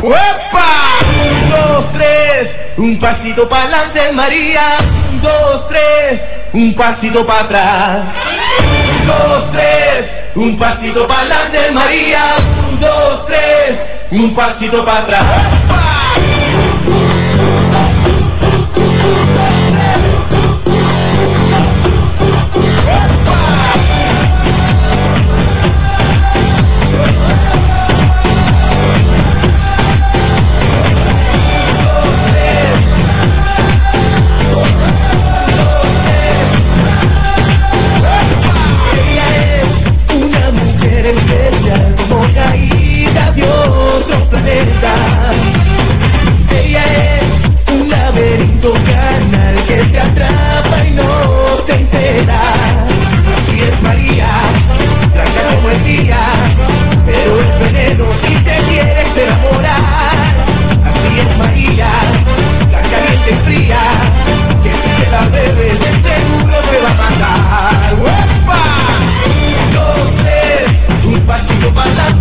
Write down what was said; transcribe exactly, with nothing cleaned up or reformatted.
¡Uepa! Un, dos, tres, un pasito para adelante, María. Un, dos, tres, un pasito para atrás. Un, dos, tres, un pasito para adelante, María. Un, dos, tres, un pasito para atrás. ¡Uepa! Ella es un laberinto carnal que te atrapa y no te entera. Así es María, tranca como el día, pero es veneno si te quieres enamorar. Así es María, la caliente y fría, que si te la bebes de seguro te va a matar. ¡Uepa! Un, dos, tres, un pasito para la